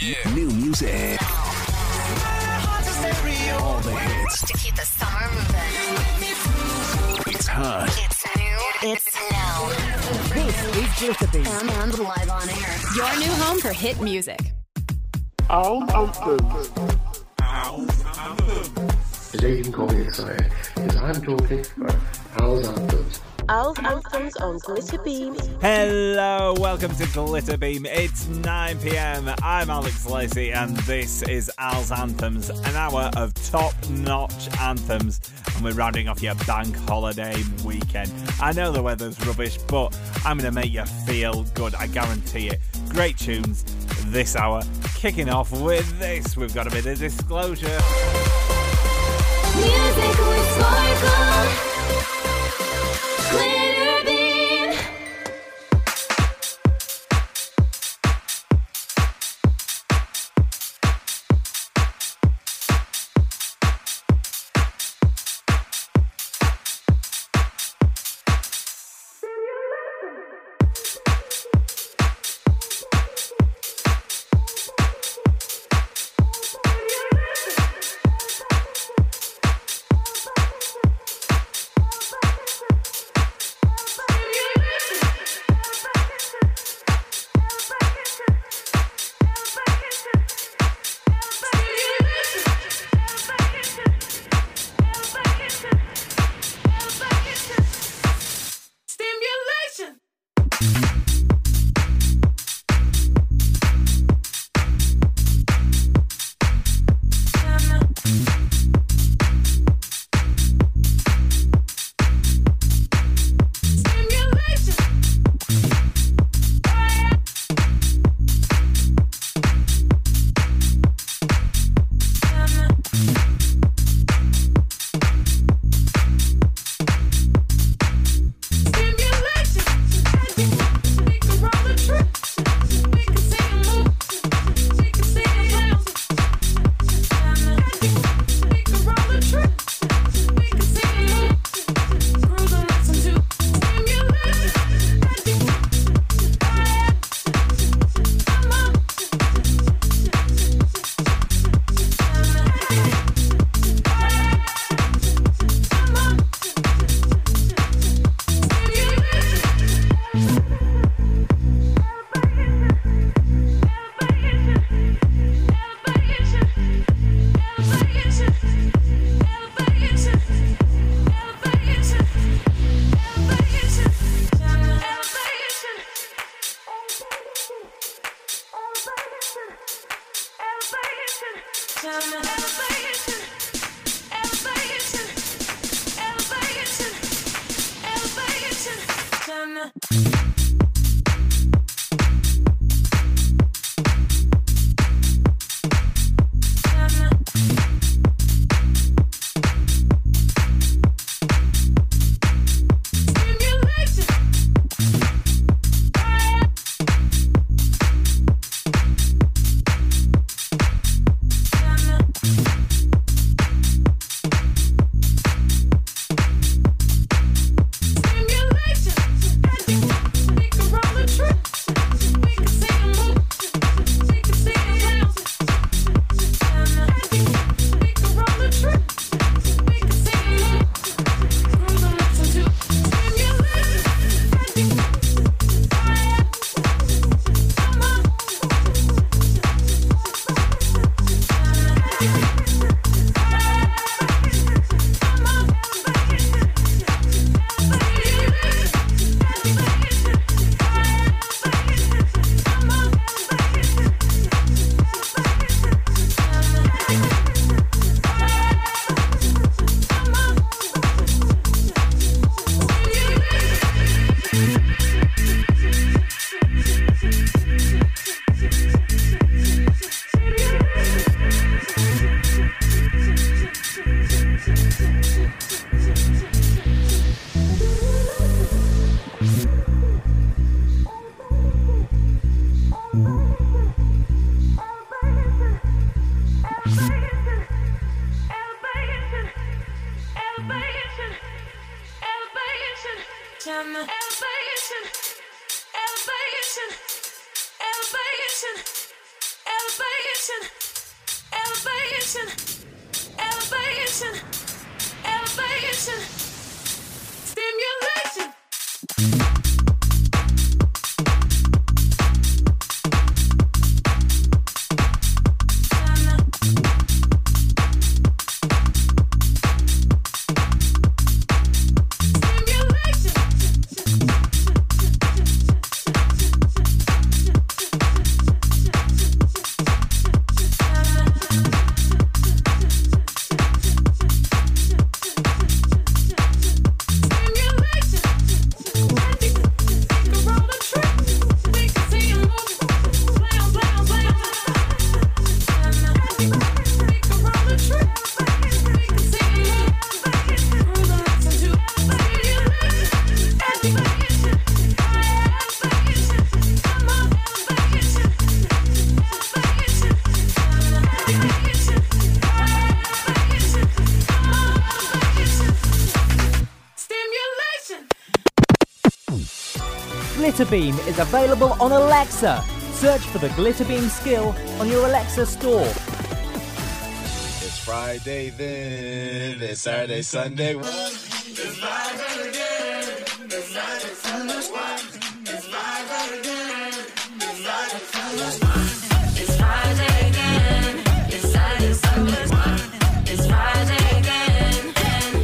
New music. All the hits. To keep the summer moving. It's hot. It's new. It's now. This is Glitterbeat. And live on air. Your new home for hit music. Today can call me excited because I'm talking about Al's Anthems. Al's Anthems on Glitterbeam. Hello, welcome to Glitterbeam. It's 9 p.m. I'm Alex Lacey, and this is Al's Anthems, an hour of top-notch anthems, and we're rounding off your bank holiday weekend. I know the weather's rubbish, but I'm going to make you feel good, I guarantee it. Great tunes this hour. Kicking off with this, we've got a bit of disclosure. Music with sparkle. Glitterbeam. Elevation. Glitterbeam is available on Alexa. Search for the Glitterbeam skill on your Alexa store. It's Friday then, it's Saturday, Sunday. It's Friday again, it's Saturday, Sunday. It's Friday again, it's Saturday, Sunday. It's Friday again. It's Saturday, Sunday. It's Friday again.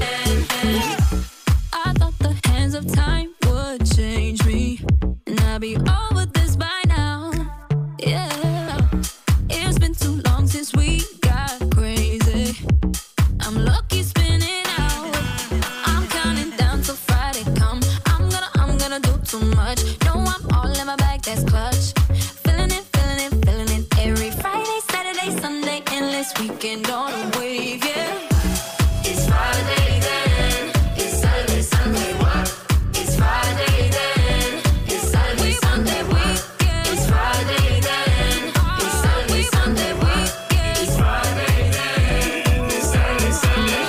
I thought the hands of time would change me, and I'd be over this by now. Yeah, it's been too long since we got crazy. I'm lucky spinning out. I'm counting down till Friday come. I'm gonna do too much. No, I'm all in my bag, that's clutch. Feeling it. Every Friday, Saturday, Sunday, endless weekend on a wave, yeah. It's Friday then. It's Saturday, Sunday. It's Friday then. It's Saturday, Sunday. It's Friday then. It's Saturday, Sunday. It's Friday then. It's Saturday, Sunday.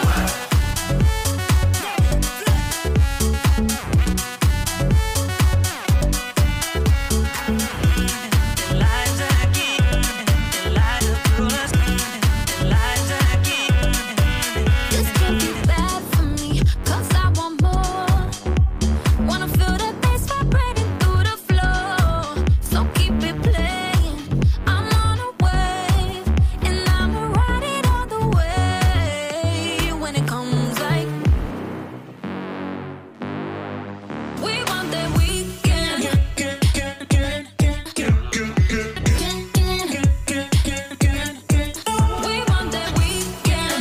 This can't be bad for me, 'cause I want more. Wanna feel the bass vibrating through the floor. So keep it playing. I'm on a wave, and I'ma ride it all the way. When it comes like, we want that weekend. We want that weekend.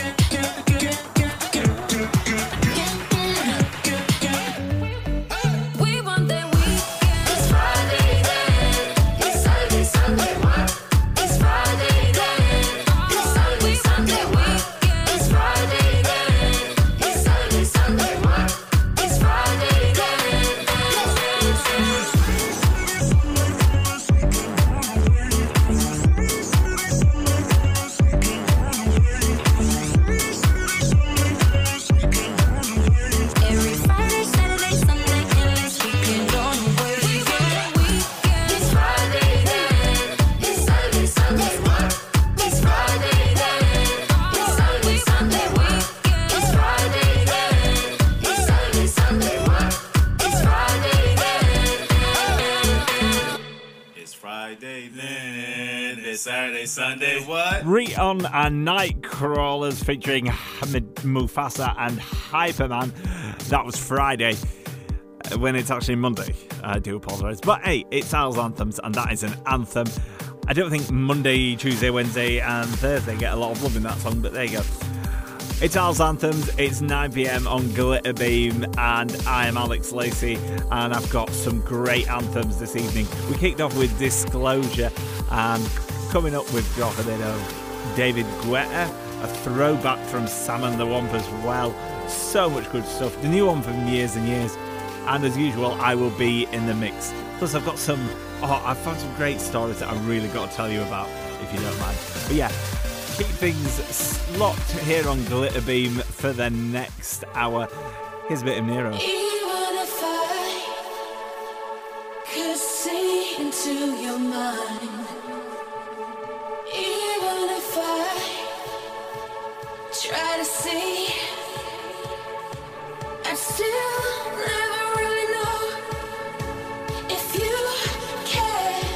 We want that weekend. It's Friday then. It's Saturday, Sunday. It's Friday then. It's Saturday, Sunday. It's Friday then. It's Saturday, Sunday. It's Friday then. Every Friday, Saturday, Sunday, endless weekend on the wave. It's Friday then. It's Saturday, Sunday. It's Friday then. It's Saturday, Sunday. It's Friday then. It's Saturday, Sunday. It's Friday then. It's Friday then, it's Saturday, Sunday. What? Rion and Nightcrawlers featuring Hamid Mufasa and Hyperman. That was Friday, when it's actually Monday. I do apologise. But hey, it's Al's Anthems, and that is an anthem. I don't think Monday, Tuesday, Wednesday, and Thursday get a lot of love in that song, but there you go. It's Al's Anthems. It's 9 p.m. on Glitterbeam, and I am Alex Lacey, and I've got some great anthems this evening. We kicked off with Disclosure, and coming up we've got a bit of David Guetta, a throwback from Sam and the Womp as well. So much good stuff. The new one from years and years. And as usual, I will be in the mix. Plus, I've got I've found some great stories that I really got to tell you about, if you don't mind. But yeah, keep things locked here on Glitterbeam for the next hour. Here's a bit of Nero. Even if I could see into your mind, even if I try to see, I still never really know if you care.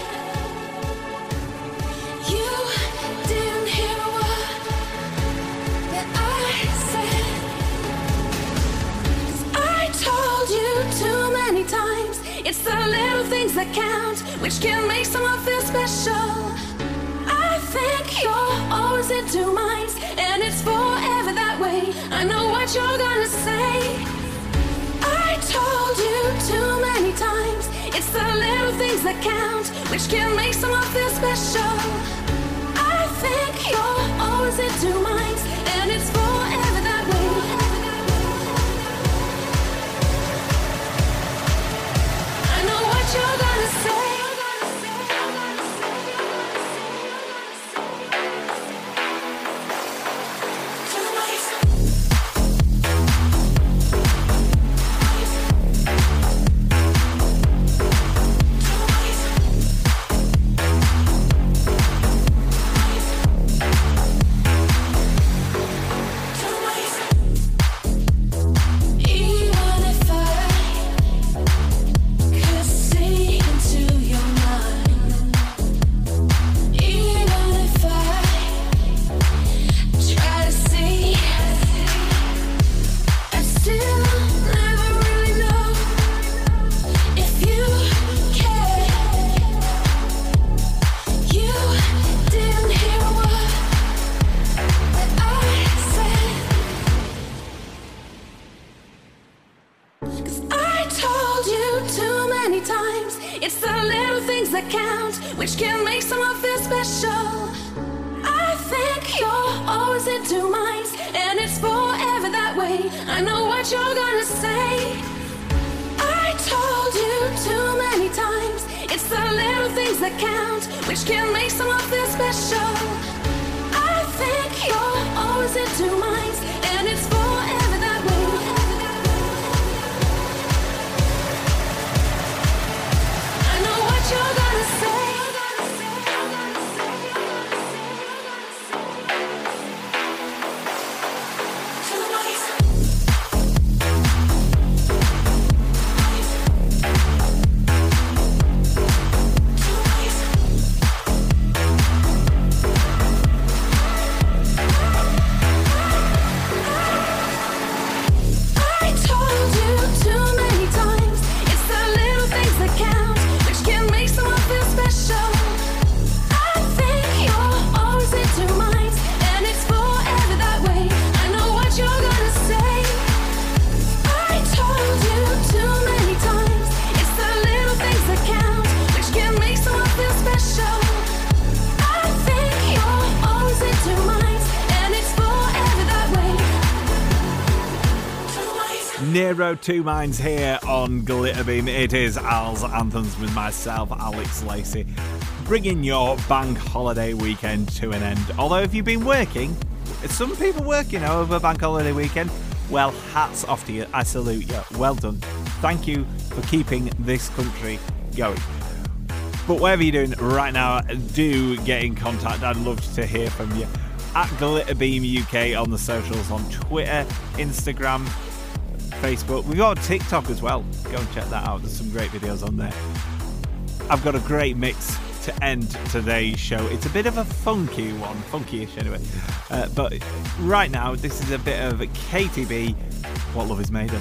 You didn't hear what that I said. I told you too many times, it's the little things that count, which can make someone feel special. I think you're always in two minds, and it's forever that way. I know what you're gonna say. I told you too many times, it's the little things that count, which can make someone feel special. I think you're always in two minds, and it's forever that way. I know what you're gonna say. which can make someone feel special. I think you're always in two minds, and it's forever that way. I know what you're gonna say. I told you too many times, it's the little things that count, which can make someone feel special. I think you're always in two minds, and it's forever that way. I know what you're gonna say. Nero Two Minds here on Glitterbeam. It is Al's Anthems with myself, Alex Lacey, bringing your bank holiday weekend to an end. Although if you've been working, some people working over bank holiday weekend, well, hats off to you. I salute you. Well done. Thank you for keeping this country going. But whatever you're doing right now, do get in contact. I'd love to hear from you. At Glitterbeam UK on the socials, on Twitter, Instagram, Facebook. We've got a TikTok as well. Go and check that out. There's some great videos on there. I've got a great mix to end today's show. It's a bit of a funky one, funky-ish anyway. But right now, this is a bit of KTB, What Love Is Made Of.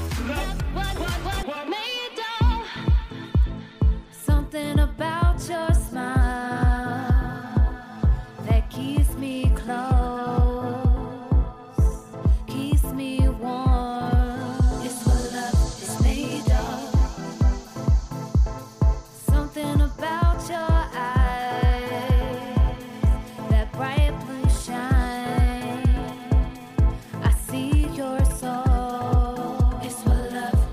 Something about your smile that keeps me close, keeps me warm. It's what love is made of. Something about your eyes, that bright blue shine. I see your soul. It's what love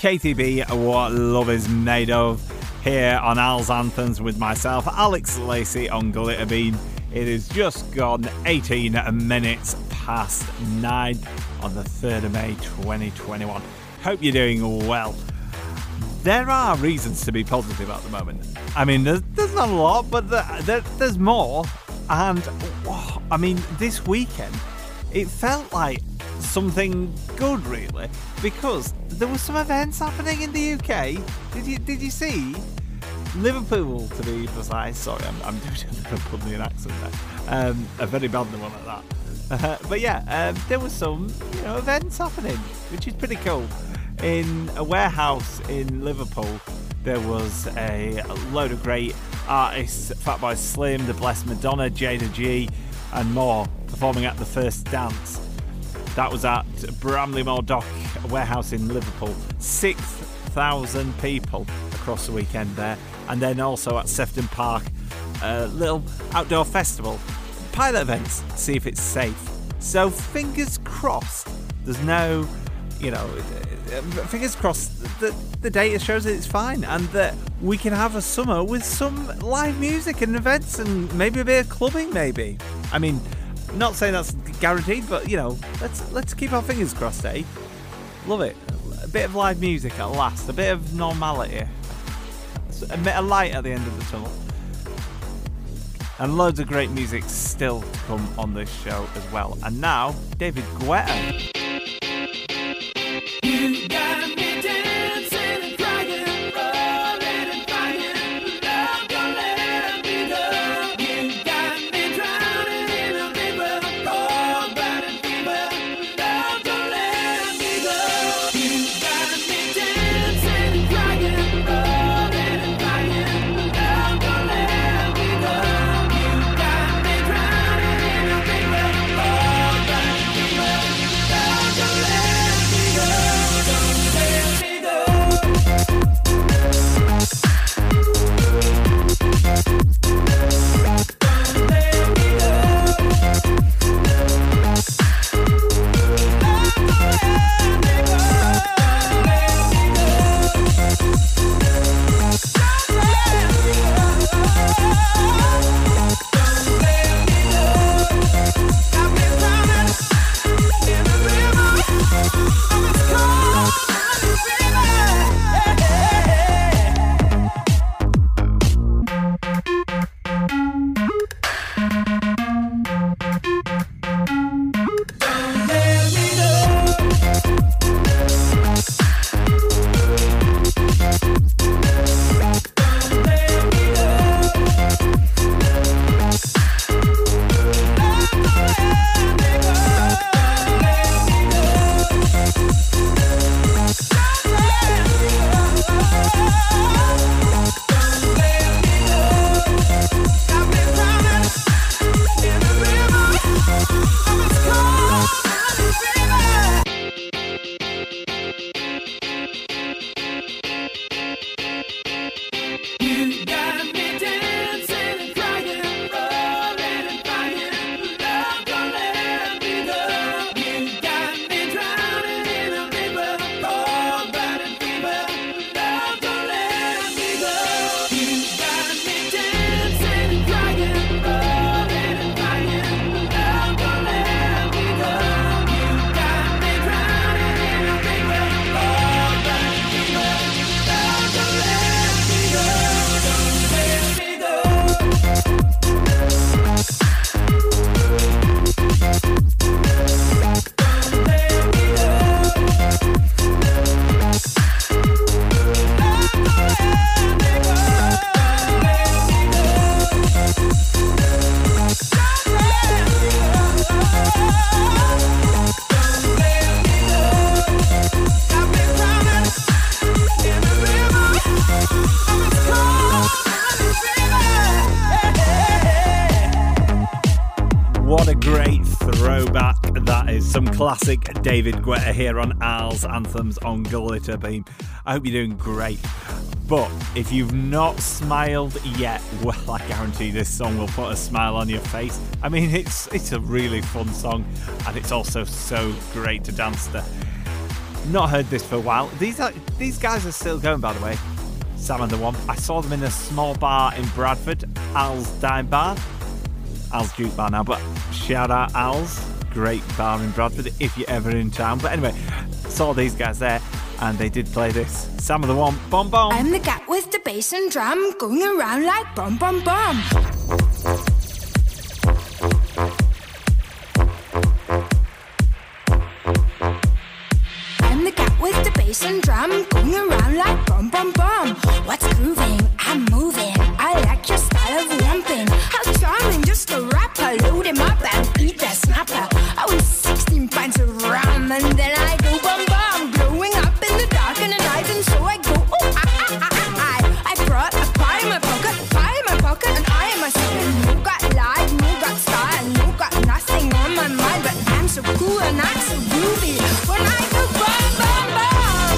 KTB, What Love Is Made Of, here on Al's Anthems with myself, Alex Lacey on Glitterbeam. It is just gone 18 minutes past 9 on the 3rd of May 2021. Hope you're doing well. There are reasons to be positive at the moment. I mean, there's not a lot, but there's more. And, I mean, this weekend, it felt like something good, really, because there were some events happening in the UK. Did you see? Liverpool, to be precise. Sorry, I'm doing a Liverpoolian accent there. A very bad one at that. But yeah, there was some events happening, which is pretty cool. In a warehouse in Liverpool, there was a load of great artists: Fatboy Slim, The Blessed Madonna, Jada G, and more, performing at the First Dance. That was at Bramley-Moore Dock, a warehouse in Liverpool. 6,000 people across the weekend there. And then also at Sefton Park, a little outdoor festival. Pilot events, see if it's safe. So fingers crossed, there's no, fingers crossed that the data shows that it's fine and that we can have a summer with some live music and events and maybe a bit of clubbing, maybe. I mean, not saying that's guaranteed, but let's keep our fingers crossed, eh? Love it. A bit of live music at last, a bit of normality, a bit of light at the end of the tunnel, and loads of great music still to come on this show as well. And now, David Guetta. You got me dancing and crying, rolling and crying, love don't let me go. You got me drowning in a river, cold burning fever, love don't let me go. You got me dancing and crying, rolling and crying, love don't let me go. You got me drowning in a river, cold burning fever, love don't let me go. Some classic David Guetta here on Al's Anthems on Glitterbeam. I hope you're doing great. But if you've not smiled yet, well, I guarantee this song will put a smile on your face. I mean, it's a really fun song, and it's also so great to dance to. Not heard this for a while. These guys are still going, by the way. Sam and the Womp. I saw them in a small bar in Bradford, Al's Dive Bar. Al's Juke Bar now, but shout out Al's. Great bar in Bradford if you're ever in town. But anyway, saw these guys there and they did play this. Sam and the Womp, Bomb Bomb. I'm the cat with the bass and drum, going around like bum bum bum. I'm the cat with the bass and drum, going around like bum bum bum. What's grooving? I'm moving. I like your style of romping. How charming, just a rapper. Load him up and eat that snapper. I was 16 pints of rum and then I go bum bum. Glowing up in the dark and the night, and so I go oh I brought a pie in my pocket, and I am a second. No got life, no got style, no got nothing on my mind, but I'm so cool and I'm so groovy when I go bum bum bum.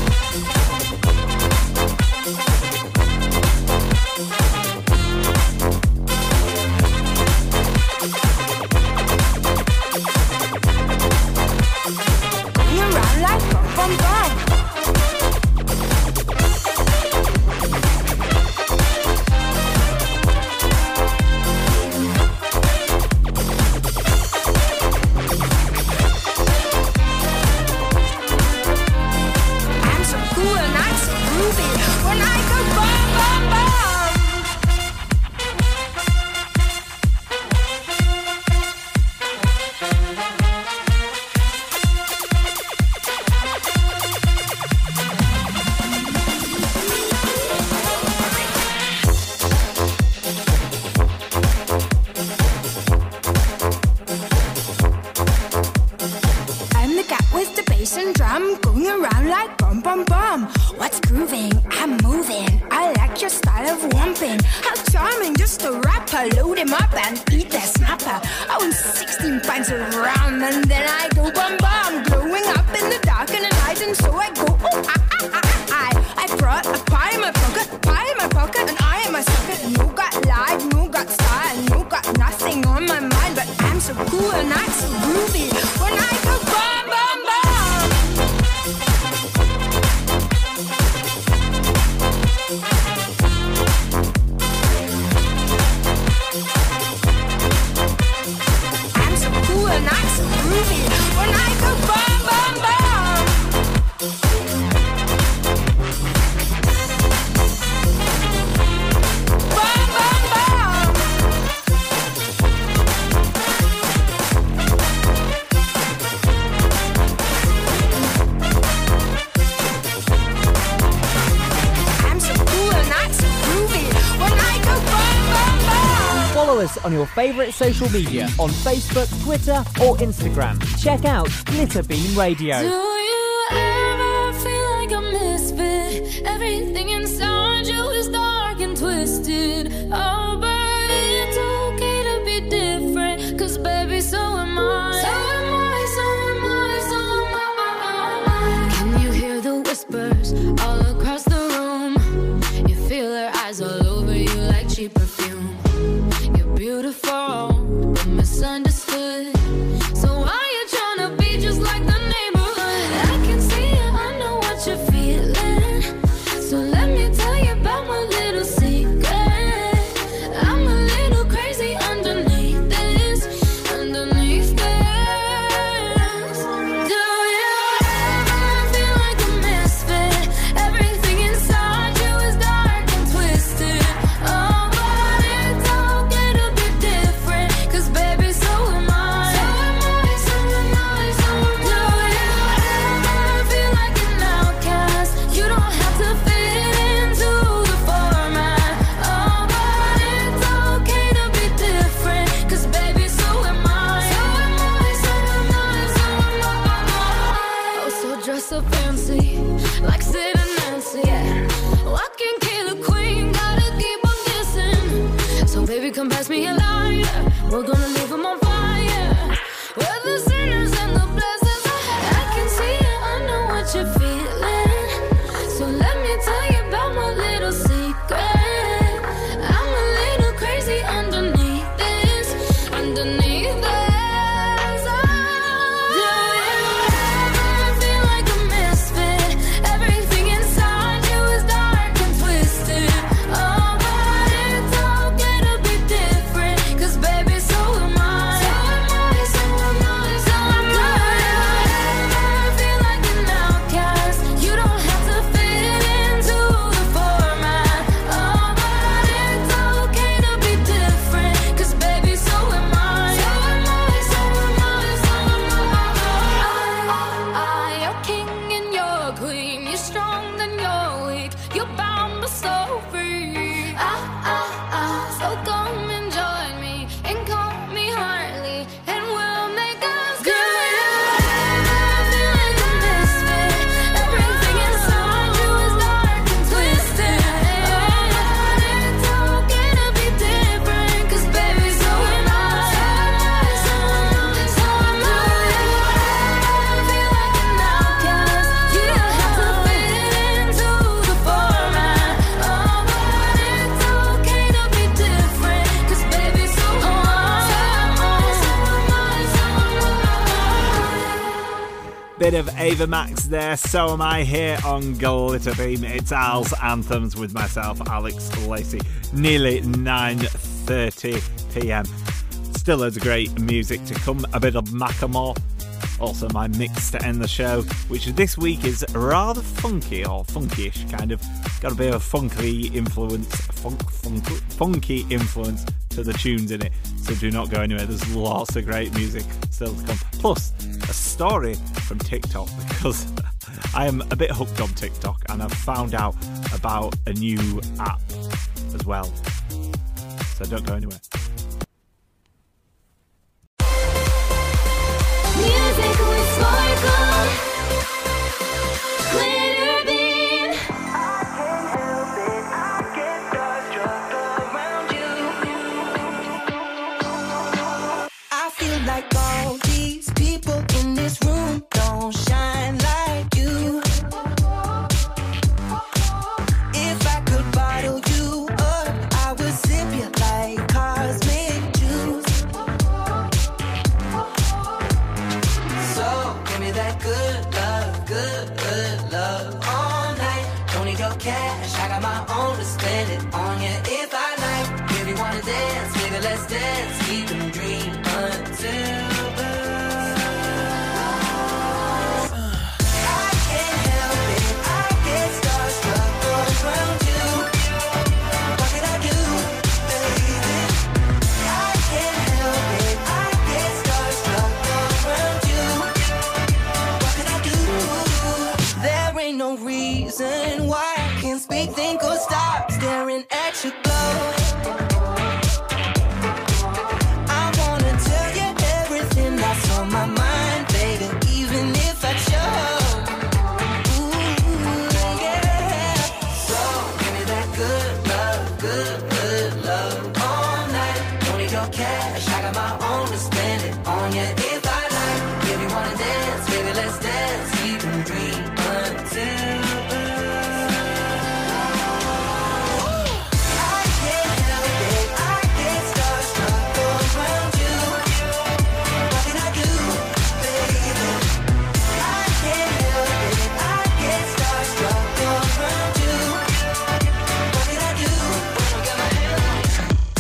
Going around like bum bum bum. I'm so cool and I'm so groovy when I go bum bum bum. I'm the cat with the bass and drum, going around like bum bum bum. What's grooving? I'm moving. I like your style of romping. How charming, just a rapper. Load him up and eat that snapper. I was 16 pints of rum and then I go bum bum. Glowing up in the dark and the night, and so I go oh I brought a pie in my pocket, and I am a sucker. No got life, no got style, no got nothing on my mind, but I'm so cool and I'm so groovy when I go bum bum bum. I'm so cool and I'm so groovy when I go bum bum bum. Bum bum bum. I'm so cool and I'm so groovy when I go bum bum bum. Follow us on your favourite social media on Facebook, Twitter, or Instagram. Check out Glitterbeam Radio. Do you ever feel like a misfit? Everything inside you is dark and twisted. Oh, but it's okay to be different, 'cause baby, so am I. So am I, so am I, so am I. Can you hear the whispers all across the room? You feel their eyes all over you like cheap perfume. You're beautiful, but misunderstood. So why you tryna be just like the neighborhood? I can see it, I know what you're feeling. So let me tell you about my little secret. I'm a little crazy underneath this, underneath this. Do you ever feel like a misfit? Everything inside you is dark and twisted. Oh, but it's okay to be different, 'cause baby, so am I. So am I, so am I, so am I. Do you ever feel like an outcast? You don't have to fit into the format. Oh, but it's okay to be different, 'cause baby, so am I. So am I, so am I, so am I. Oh, so dress up fancy, like Sid and Nancy. Walking killer queen, gotta keep on kissing. So baby, come pass me a lighter. We're gonna leave them on fire. We're the sinners and the blessings. I can see it, I know what you're feeling. So let me tell you about my little secret. I'm a little crazy underneath this, underneath this. Do you ever feel like a so free. So come and join me and call me Harley, and we'll make us good. I feel like a misfit. Everything inside you is dark and twisted. It's okay to be different, 'cause baby, so am I. So am I. I feel like an outcast. You don't have to fit into the format. Oh, but it's okay to be different, 'cause baby, so am I. Bit of Ava Max there, so am I, here on Glitter Beam. It's Al's Anthems with myself, Alex Lacey. Nearly 9:30 p.m. Still loads of great music to come. A bit of Macklemore. Also my mix to end the show, which this week is rather funky, or funky-ish kind of. Got a bit of funky influence, funky influence to the tunes in it. So do not go anywhere. There's lots of great music still to come. Plus a story from TikTok, because I am a bit hooked on TikTok and I've found out about a new app as well. So don't go anywhere. Music with sparkle, glitter beam. I feel like all these people in this room don't shine like you. If I could bottle you up, I would sip you like cosmic juice. So give me that good love all night. Don't need your cash, I got my own to spend it on you if I like. If you wanna dance, baby, let's dance. We can dream until I can't help it, I get starstruck around you. What can I do, baby? I can't help it, I get starstruck around you. What can I do? There ain't no reason why I can't speak, think, or stop staring at your glow. I wanna tell you everything that's on my mind, baby, even if I chose. Ooh, yeah. So give me that good love all night. Don't need your cash, I got my own to spend it on you if I like. If you wanna dance, baby, let's dance. We can dream until I can't help it, I get starstruck around you. What can I do, baby? I can't help it, I get starstruck around you. What can I do? Got my hand on you.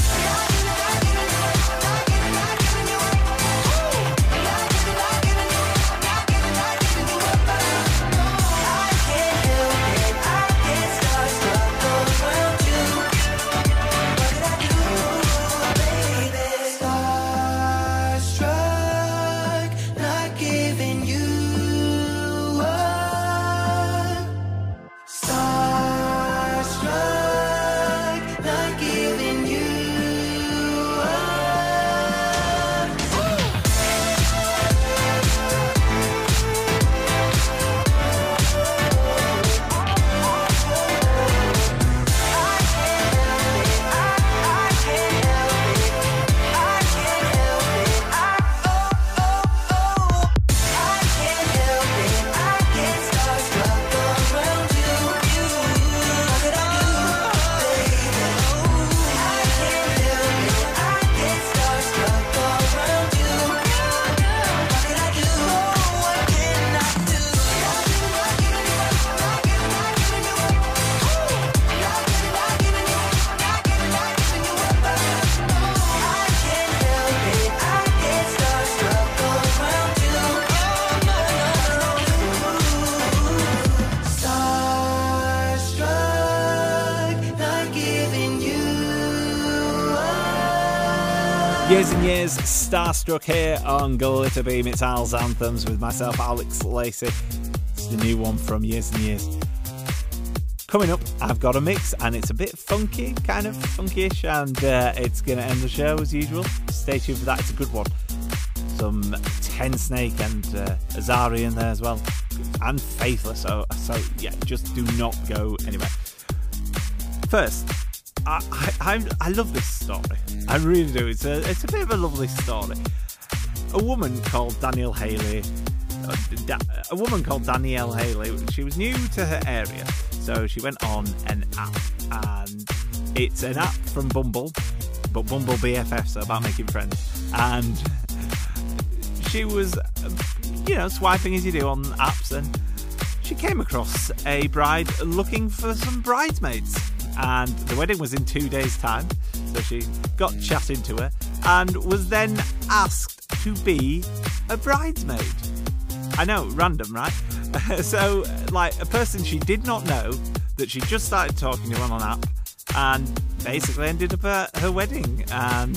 Years and years, Starstruck here on Glitter Beam. It's Al's Anthems with myself, Alex Lacey. It's the new one from Years and Years. Coming up, I've got a mix, and it's a bit funky, kind of funky-ish, and it's going to end the show as usual. Stay tuned for that, it's a good one. Some Tensnake and Azari in there as well, and Faithless, so yeah, just do not go anywhere. First, I love this story. I really do. It's a bit of a lovely story. A woman called Danielle Haley. She was new to her area, so she went on an app, and it's an app from Bumble, but Bumble BFF, so about making friends. And she was, swiping as you do on apps, and she came across a bride looking for some bridesmaids. And the wedding was in 2 days' time, so she got chatting to her and was then asked to be a bridesmaid. I know, random, right? So, like, a person she did not know, that she just started talking to on an app, and basically ended up at her wedding. And,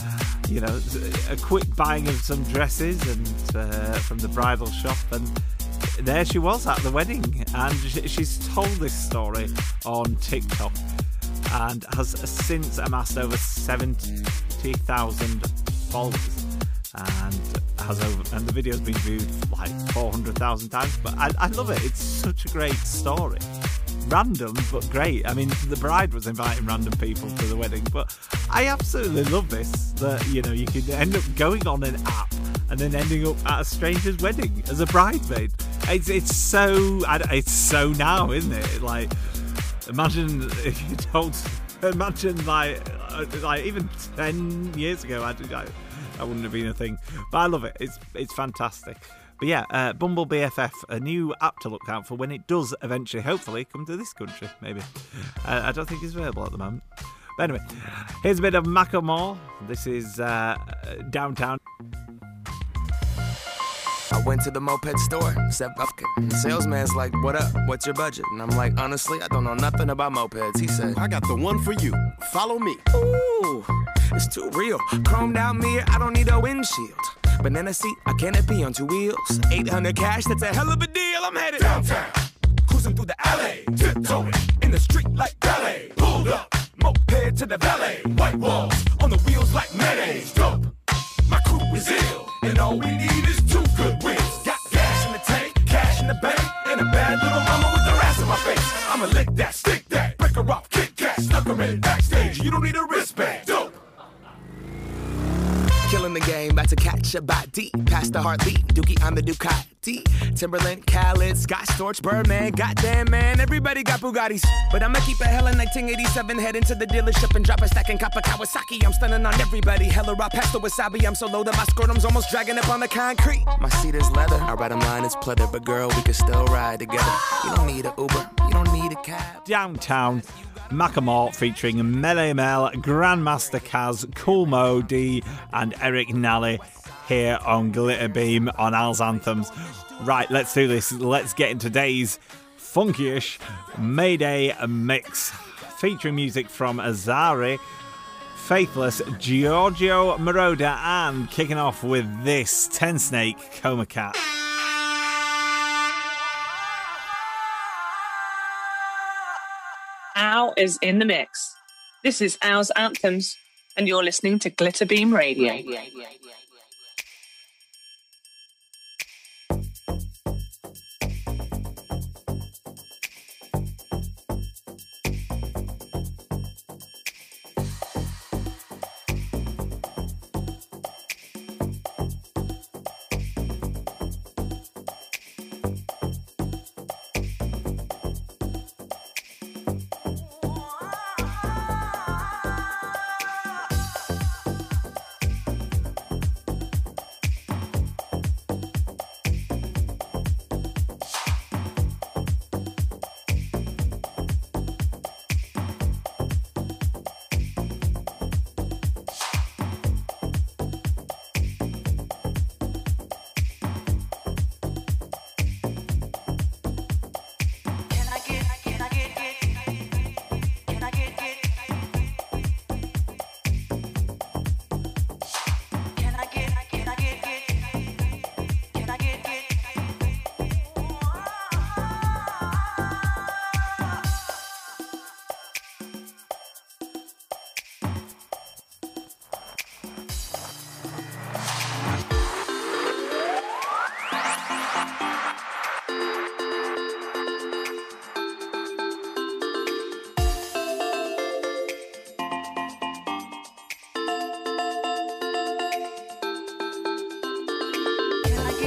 a quick buying of some dresses and from the bridal shop, and there she was at the wedding. And she's told this story on TikTok and has since amassed over 70,000 followers. And the video's been viewed like 400,000 times. But I love it. It's such a great story. Random, but great. I mean, the bride was inviting random people to the wedding, but I absolutely love this. That you can end up going on an app and then ending up at a stranger's wedding as a bridesmaid. It's so now, isn't it? Like, imagine if you told. Imagine like even 10 years ago, I wouldn't have been a thing. But I love it. It's fantastic. But yeah, Bumble BFF, a new app to look out for when it does eventually, hopefully, come to this country, maybe. I don't think it's available at the moment. But anyway, here's a bit of Macklemore. This is Downtown. I went to the moped store, said fuck it. Salesman's like, what up, what's your budget? And I'm like, honestly, I don't know nothing about mopeds. He said, I got the one for you, follow me. Ooh, it's too real. Chromed out mirror, I don't need a windshield. Banana seat, a canopy on 2 wheels. 800 cash, that's a hell of a deal. I'm headed downtown, cruising through the alley, tiptoeing in the street like ballet. Pulled up, moped to the valet. White walls on the wheels like mayonnaise. Dope, my crew is ill, and all we need is 2 good wheels. Got gas in the tank, cash in the bank, and a bad little mama with her ass in my face. I'ma lick that, stick that, break her off, kick cat, snuck her in backstage. You don't need a wristband. Dope. Killing the game, about to catch a body. Past the heartbeat, Dookie, I'm the Ducati. Timberland, Khaled, Scott Storch, Birdman. Goddamn, man, everybody got Bugattis. But I'ma keep it hella 1987. Head into the dealership and drop a stack and cop a Kawasaki. I'm stunning on everybody. Hella raw past the wasabi. I'm so low that my scrotum's almost dragging up on the concrete. My seat is leather. I ride a line, it's pleather. But girl, we can still ride together. You don't need an Uber. You don't need a cab. Downtown. Macklemore featuring Melle Mel, Grandmaster Kaz, Cool Mo D, and Eric Nally here on Glitter Beam on Al's Anthems. Right, let's do this. Let's get into today's funky-ish Mayday mix, featuring music from Azari, Faithless, Giorgio Moroder, and kicking off with this Tensnake, Coma Cat. Al is in the mix. This is Al's Anthems, and you're listening to Glitter Beam Radio.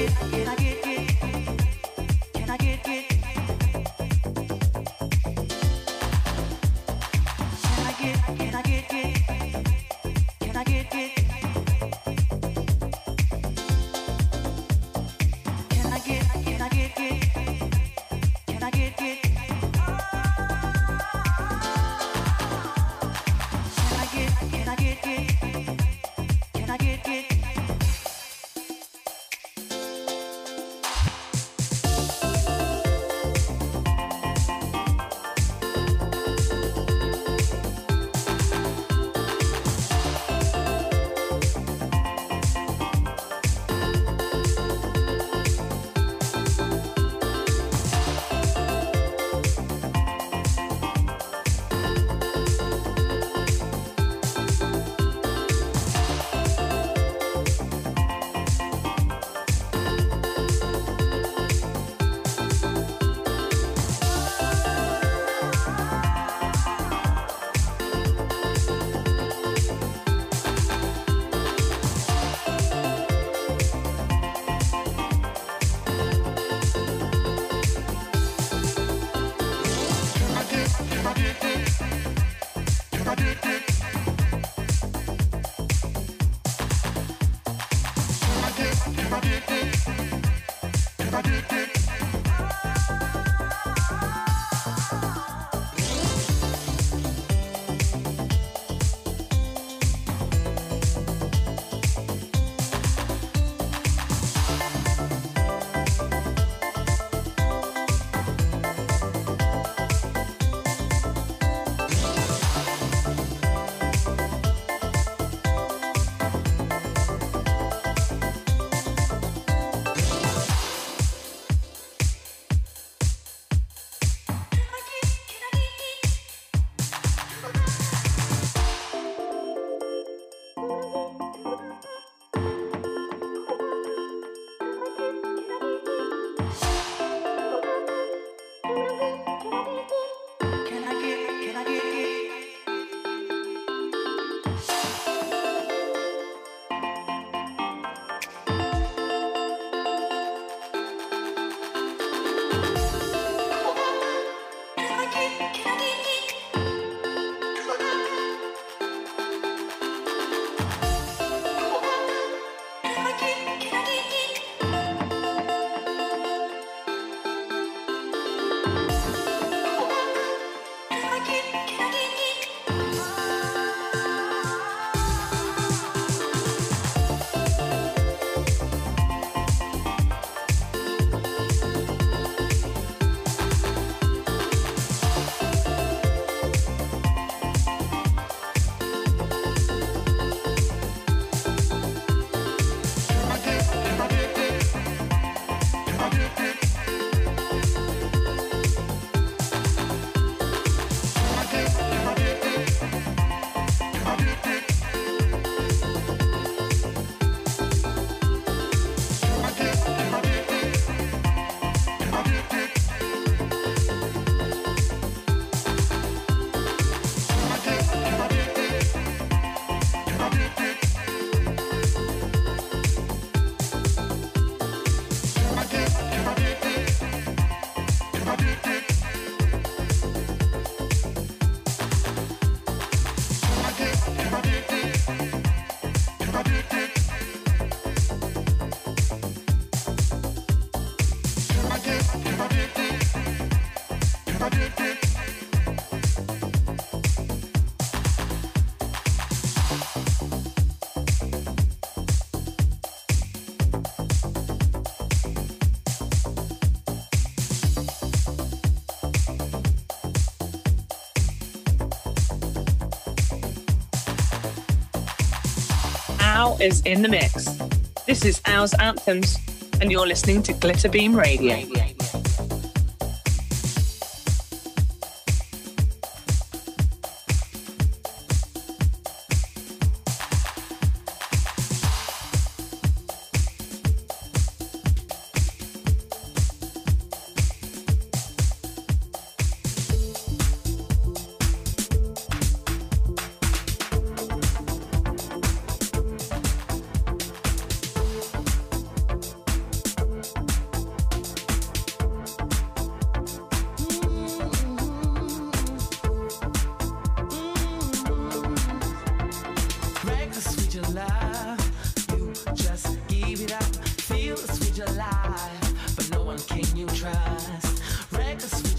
Al is in the mix. This is Al's Anthems, and you're listening to Glitterbeam Radio.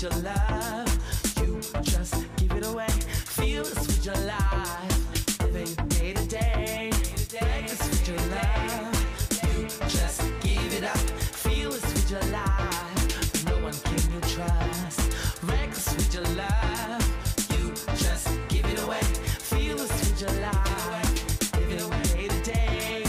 with your love. You just give it away. Feel this with your life. Living day to day. Reckless with your love. You just give it up. Feel this with your life. No one can you trust. Reckless with your love. You just give it away. Feel this with your life. Living day to day.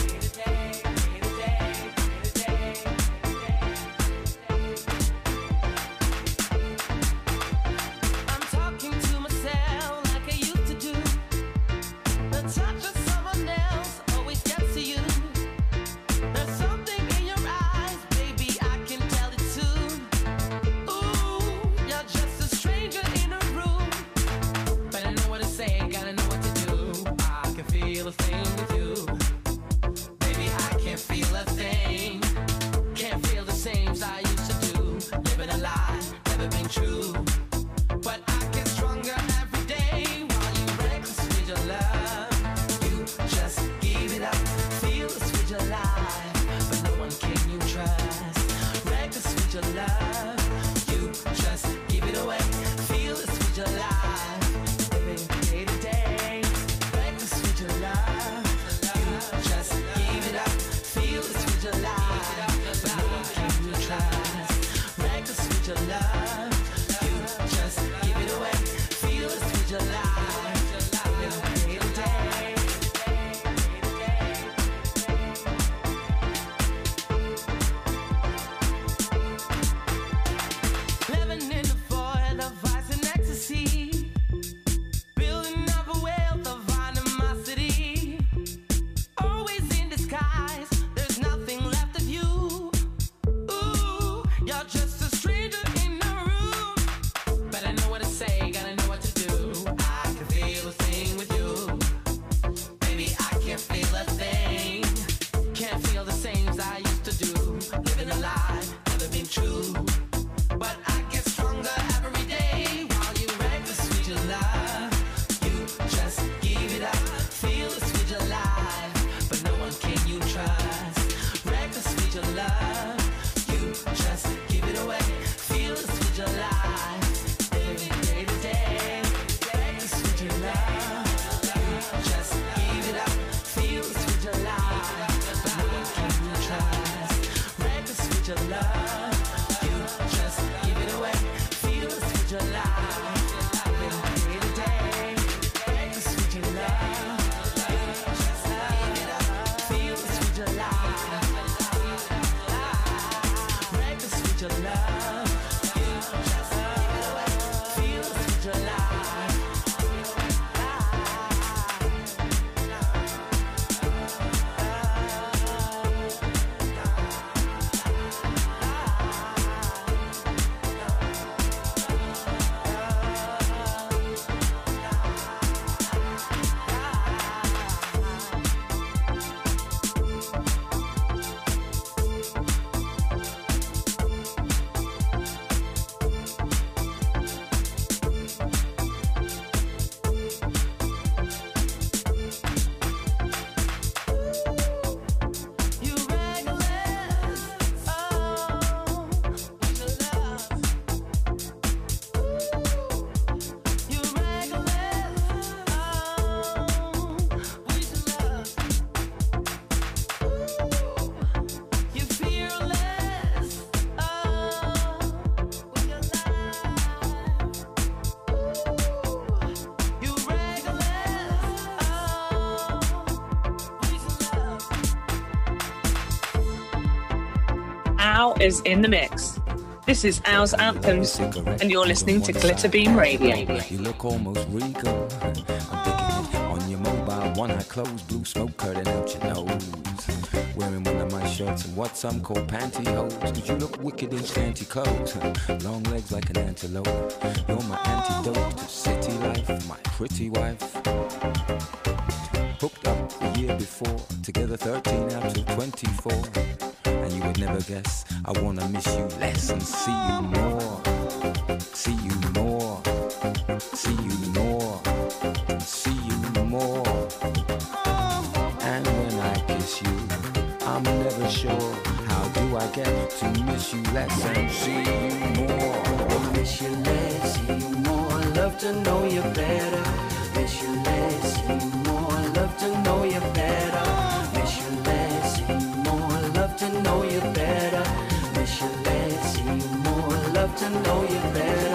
I'm talking to myself like I used to do. The touch of someone else always gets to you. There's something in your eyes, baby, I can tell it soon. Ooh, you're just a stranger in a room. But I know what to say, gotta know what to do. I can feel a thing with you. Baby, I can't feel a thing. Can't feel the same as I used to do. Living a lie, never been true. But I get stronger every day while you reckless with your love. You just give it up, feel this with your life. But no one can you trust. Reckless with your love. You just give it away, feel this with your life. Living day to day. Reckless with your love. You just give it up, feel this with your life. But no one can you trust. Reckless with your love. You just give it away, feel this with your life. Living day to day. Living in the void of vice and ecstasy, building up a wealth of animosity. Always in disguise, there's nothing left of you. Ooh, you're just a stranger in the room. But I know what to say, gotta know what to do. I can feel a thing with you. Baby, I can't feel a thing. Can't feel the same as I used to do. Living a lie, never been true. But I get stronger every day while you reckless with your love. You just give it up, feel this with your life. But no one can you trust. Reckless with your love. You just give it away, feel this with your life. Living day to day. Reckless with your love. You just give it up, feel this with your life. But no one can you trust. Reckless with your love. You just give it away, feel this with your life. Living day to day. Reckless with your love. You just give it up, feel this with your life. Reckless with your love. You just give it away, feel this with your life. You reckless, oh, with your love. You reckless, oh, with your love. You fearless, oh, with your life. You reckless, oh, with your love. Al is in the mix. This is Al's Anthems, and you're listening to Glitterbeam Radio. You look almost regal. I'm thinking it on your mobile, one eye closed, blue smoke curling out your nose. Wearing one of my shirts and what some call pantyhose. Cause you look wicked in scanty clothes. Long legs like an antelope. You're my antidote to city life, my pretty wife. Hooked up the year before, together 13 out of 24. And you would never guess I wanna miss you less and see you more. See you more. See you more. See you more. And when I kiss you, I'm never sure how do I get to miss you less and see you more. Miss you less, see you more, love to know you better. Miss you less, see you more, love to know you better. Miss you less, see you more, love to know you better. Miss you less, see you more, love to know you better.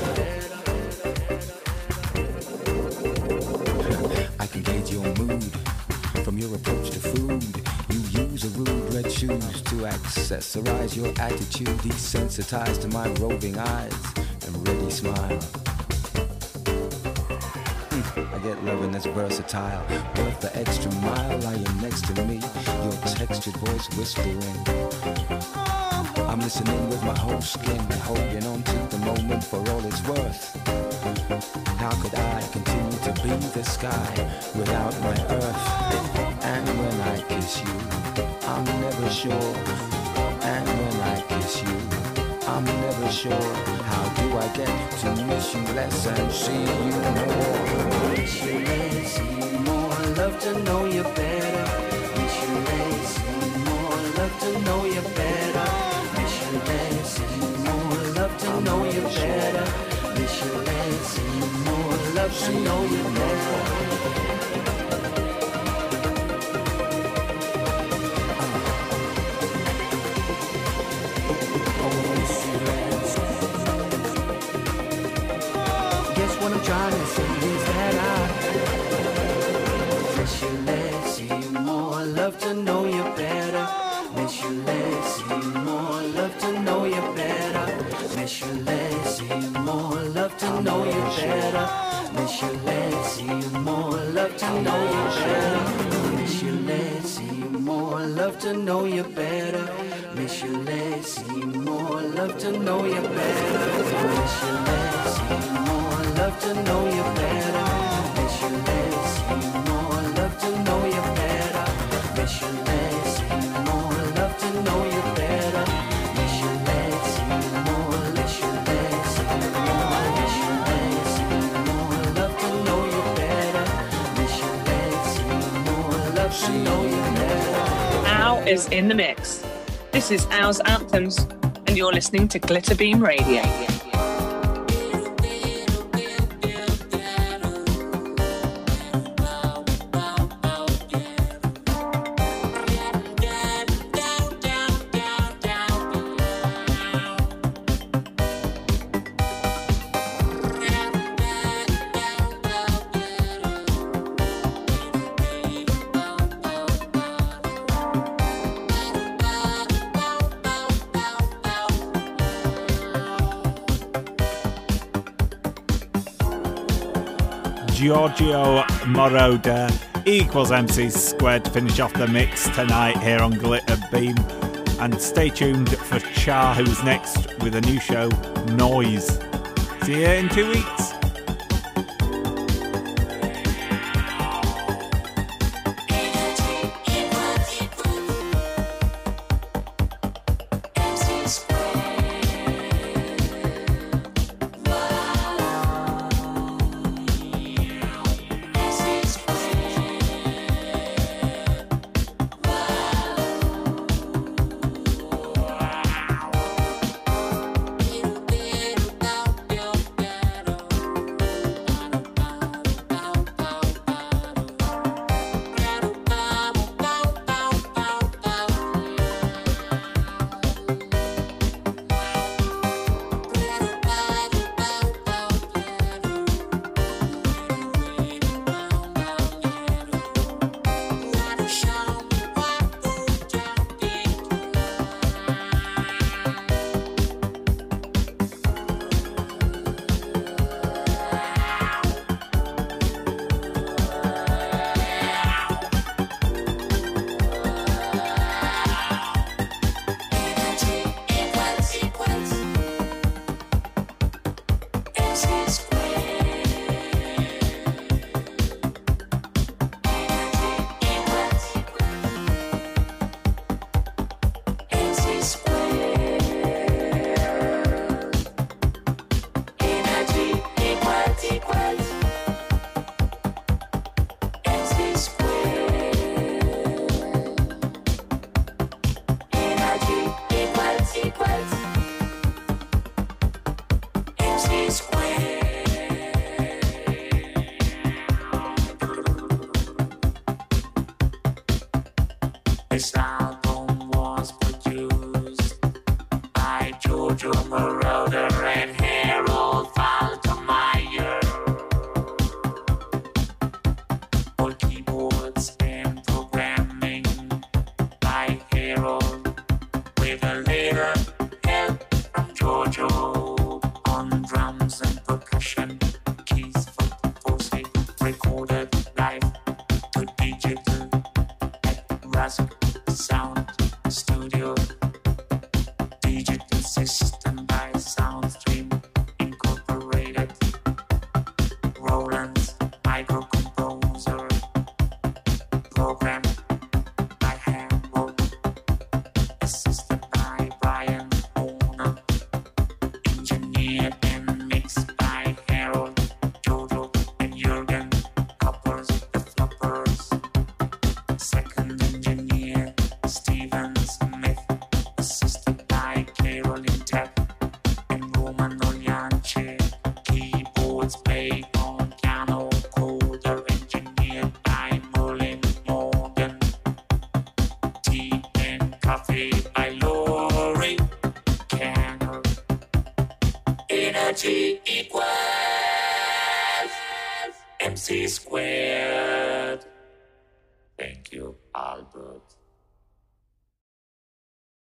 I can gauge your mood from your approach to food. You use a rude red shoes to accessorize your attitude, desensitized to my roving eyes and ready smile. I get loving that's versatile, worth the extra mile. Lying next to me, your textured voice whispering. I'm listening with my whole skin, holding on to the moment for all it's worth. How could I continue to be the sky without my earth? And when I kiss you, I'm never sure. And when I kiss you, I'm never sure. How do I get to miss you less and see you more? Miss you less, see you more, love to know you better. Miss you less, see you more, love to know you better. Miss you less, see you more, love to know you better. Miss you less, see you more, love to know you better. Guess what I'm trying to say is that I miss you less, see you more, love to know you better. Miss you less, see you more, love to know you better. Miss you less, see you more, love to know you better. Miss you less, see you more, love to know you better. Miss you less, see you more, love to know you better. Miss you less, see you more, love to know you better. Miss you less, see you more, love to know you better. Miss you less, see you more, love to know you better. Miss you less, see you more, love to know you better. Miss you less, see you more, miss you less, see you more, miss you less, see you more, love to know you better. Miss you less, see you more, love to know you better. Al is in the mix. This is Al's Anthems, and you're listening to Glitterbeam Radio. Giorgio Moroder equals MC Squared to finish off the mix tonight here on Glitter Beam. And stay tuned for Char, who's next with a new show, Noise. See you in 2 weeks. This album was produced by Giorgio Moroder and Harold Faltermeyer. For keyboards and programming by Harold, with a little help from Giorgio. On drums and percussion, keys for Forsey, recorded live to digital at Rask Sound Studio. Digital system by Soundstream Incorporated. Roland's microcomposer, programmed by Harold, assisted by Brian Horner, engineered and mixed by Harold, Jojo, and Jürgen Coppers, the Floppers. Second engineer, Stephen Smith, assisted by Caroline Tepp and Roman Oljanche. Keyboards played on piano, coder engineered by Merlin Morgan. Tea and coffee by Laurie Canner. Energy equals MC squared. Thank you, Al.